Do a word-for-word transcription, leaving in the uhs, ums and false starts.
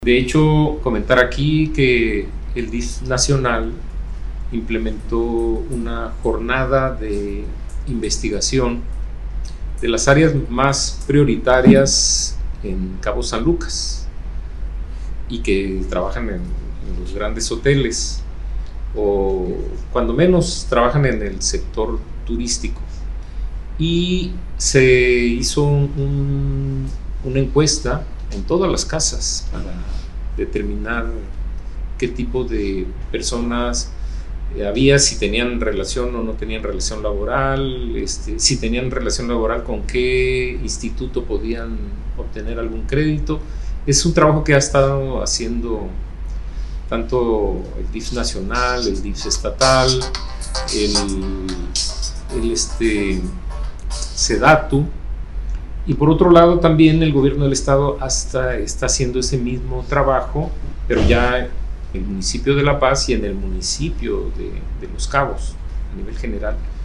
De hecho, comentar aquí que el D I F nacional implementó una jornada de investigación de las áreas más prioritarias en Cabo San Lucas y que trabajan en, en los grandes hoteles o cuando menos trabajan en el sector turístico. Y se hizo un, una encuesta en todas las casas para determinar qué tipo de personas había, si tenían relación o no tenían relación laboral, este, si tenían relación laboral, con qué instituto podían obtener algún crédito. Es un trabajo que ha estado haciendo tanto el D I F nacional, el D I F estatal, el, el este, SEDATU. Y por otro lado también el gobierno del estado hasta está haciendo ese mismo trabajo, pero ya en el municipio de La Paz y en el municipio de, de Los Cabos a nivel general.